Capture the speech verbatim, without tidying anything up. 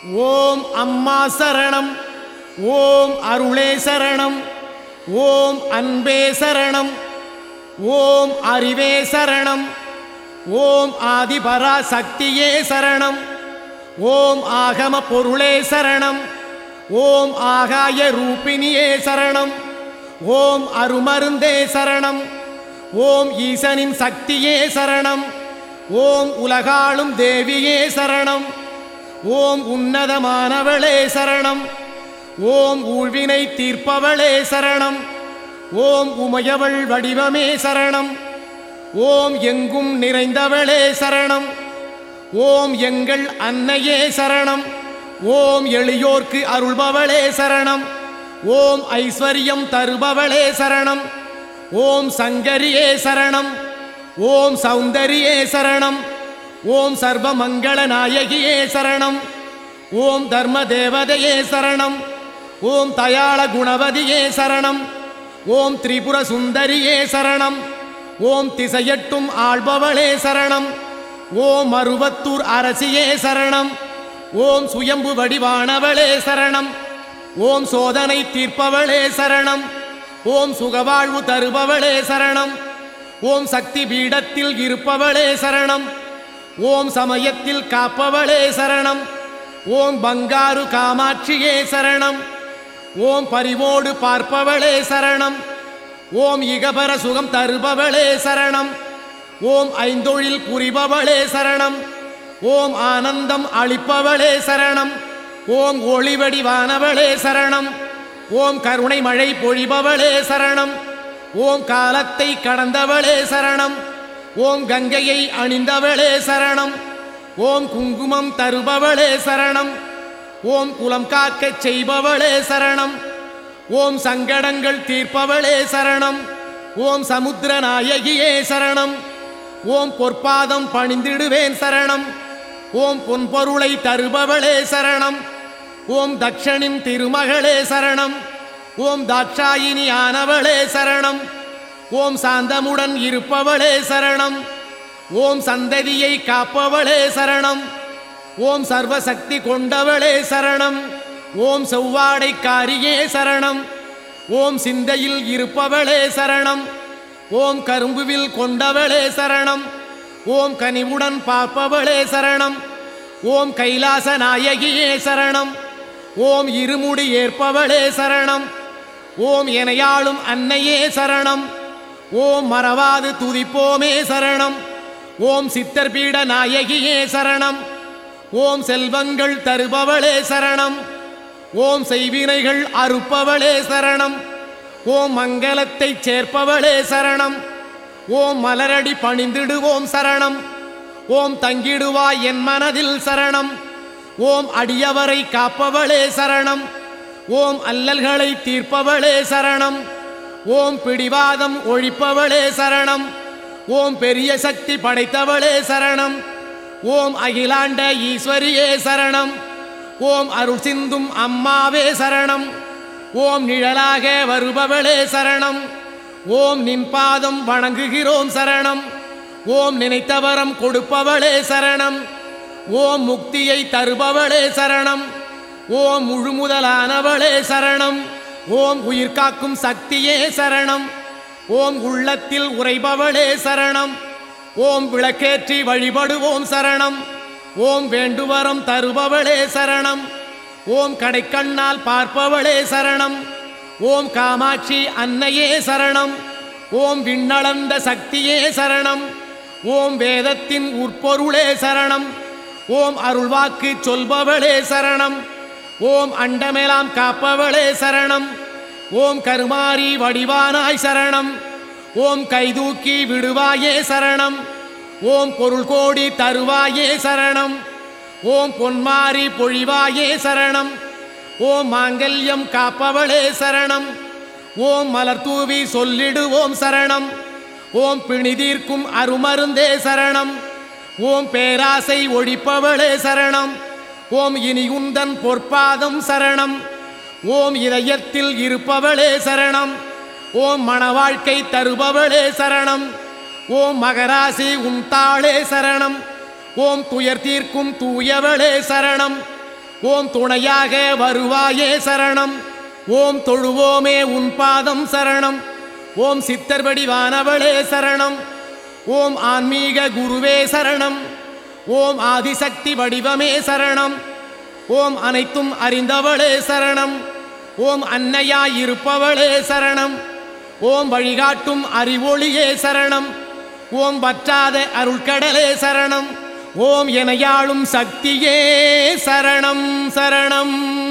ஓம் அம்மா சரணம், ஓம் அருளே சரணம், ஓம் அன்பே சரணம், ஓம் அறிவே சரணம், ஓம் ஆதிபரா சக்தியே சரணம், ஓம் ஆகம பொருளே சரணம், ஓம் ஆகாய ரூபிணியே சரணம், ஓம் அருமருந்தே சரணம், ஓம் ஈசனின் சக்தியே சரணம், ஓம் உலகாளும் தேவியே சரணம், ஓம் உன்னதமானவளே சரணம், ஓம் ஊழ்வினை தீர்ப்பவளே சரணம், ஓம் உமையவள் வடிவமே சரணம், ஓம் எங்கும் நிறைந்தவளே சரணம், ஓம் எங்கள் அன்னையே சரணம், ஓம் எளியோர்க்கு அருள்பவளே சரணம், ஓம் ஐஸ்வர்யம் தருபவளே சரணம், ஓம் சங்கரியே சரணம், ஓம் சௌந்தரியே சரணம், ஓம் சர்வமங்கள நாயகியே சரணம், ஓம் தர்ம தேவதையே சரணம், ஓம் தயாள குணவதியே சரணம், ஓம் திரிபுர சுந்தரியே சரணம், ஓம் திசையட்டும் ஆள்பவளே சரணம், ஓம் அருவத்தூர் அரசியே சரணம், ஓம் சுயம்பு வடிவானவளே சரணம், ஓம் சோதனை தீர்ப்பவளே சரணம், ஓம் சுகவாழ்வு தருபவளே சரணம், ஓம் சக்தி பீடத்தில் இருப்பவளே சரணம், ஓம் சமயத்தில் காப்பவளே சரணம், ஓம் பங்காரு காமாட்சியே சரணம், ஓம் பரிவோடு பார்ப்பவளே சரணம், ஓம் இகபர சுகம் தருபவளே சரணம், ஓம் ஐந்தொழில் புரிபவளே சரணம், ஓம் ஆனந்தம் அளிப்பவளே சரணம், ஓம் ஒளிவடிவானவளே சரணம், ஓம் கருணை மழை பொழிபவளே சரணம், ஓம் காலத்தை கடந்தவளே சரணம், ஓம் கங்கையை அணிந்தவளே சரணம், ஓம் குங்குமம் தருபவளே சரணம், ஓம் குலம் காக்கச் செய்பவளே சரணம், ஓம் சங்கடங்கள் தீர்ப்பவளே சரணம், ஓம் சமுத்திர நாயகியே சரணம், ஓம் பொற்பாதம் பணிந்திடுவேன் சரணம், ஓம் பொன்பொருளை தருபவளே சரணம், ஓம் தக்ஷனின் திருமகளே சரணம், ஓம் தாட்சாயினி ஆனவளே சரணம், ஓம் சாந்தமுடன் இருப்பவளே சரணம், ஓம் சந்ததியை காப்பவளே சரணம், ஓம் சர்வசக்தி கொண்டவளே சரணம், ஓம் செவ்வாடைக்காரியே சரணம், ஓம் சிந்தையில் இருப்பவளே சரணம், ஓம் கரும்புவில் கொண்டவளே சரணம், ஓம் கனிவுடன் பார்ப்பவளே சரணம், ஓம் கைலாச நாயகியே சரணம், ஓம் இருமுடி ஏற்பவளே சரணம், ஓம் எனையாளும் அன்னையே சரணம், ஓம் மறவாது துதிப்போமே சரணம், ஓம் சித்தர்பீட நாயகியே சரணம், ஓம் செல்வங்கள் தருபவளே சரணம், ஓம் செய்வினைகள் அறுப்பவளே சரணம், ஓம் மங்களத்தை சேர்ப்பவளே சரணம், ஓம் மலரடி பணிந்திடுவோம் சரணம், ஓம் தங்கிடுவாய் என் மனதில் சரணம், ஓம் அடியவரை காப்பவளே சரணம், ஓம் அல்லல்களை தீர்ப்பவளே சரணம், ஓம் பிடிவாதம் ஒழிப்பவளே சரணம், ஓம் பெரிய சக்தி படைத்தவளே சரணம், ஓம் அகிலாண்ட ஈஸ்வரியே சரணம், ஓம் அருள் சிந்தும் அம்மாவே சரணம், ஓம் நிழலாக வருபவளே சரணம், ஓம் நின் பாதம் வணங்குகிறோம் சரணம், ஓம் நினைத்தவரம் கொடுப்பவளே சரணம், ஓம் முக்தியை தருபவளே சரணம், ஓம் முழுமுதலானவளே சரணம், ஓம் உயிர் காக்கும் சக்தியே சரணம், ஓம் உள்ளத்தில் உறைபவளே சரணம், ஓம் விளக்கேற்றி வழிபடுவோம் சரணம், ஓம் வேண்டுவரம் தருபவளே சரணம், ஓம் கடைக்கண்ணால் பார்ப்பவளே சரணம், ஓம் காமாட்சி அன்னையே சரணம், ஓம் விண்ணளந்த சக்தியே சரணம், ஓம் வேதத்தின் உட்பொருளே சரணம், ஓம் அருள்வாக்கு சொல்பவளே சரணம், ஓம் அண்டமெலாம் காப்பவளே சரணம், ஓம் கருமாரி வடிவானாய் சரணம், ஓம் கைதூக்கி விடுவாயே சரணம், ஓம் பொருள் கோடி தருவாயே சரணம், ஓம் பொன்மாரி பொழிவாயே சரணம், ஓம் மாங்கல்யம் காப்பவளே சரணம், ஓம் மலர் தூவி சொல்லிடுவோம் சரணம், ஓம் பிணிதீர்க்கும் அருமருந்தே சரணம், ஓம் பேராசை ஒழிப்பவளே சரணம், ஓம் இனி உந்தன் பொற்பாதம் சரணம், ஓம் இதயத்தில் இருப்பவளே சரணம், ஓம் மணவாழ்க்கை தருபவளே சரணம், ஓம் மகராசி உன் தாளே சரணம், ஓம் துயர் தீர்க்கும் தூயவளே சரணம், ஓம் துணையாக வருவாயே சரணம். ஓம் தொழுவோமே உன் பாதம் சரணம். ஓம் சித்தர் வடிவானவளே சரணம். ஓம் ஆன்மீக குருவே சரணம். ஓம் ஆதிசக்தி வடிவமே சரணம். ஓம் அனைத்தும் அறிந்தவளே சரணம். ஓம் அன்னையாயிருப்பவளே சரணம். ஓம் வழிகாட்டும் அறிவொளியே சரணம். ஓம் வற்றாத அருள்கடலே சரணம். ஓம் எனையாளும் சக்தியே சரணம் சரணம்.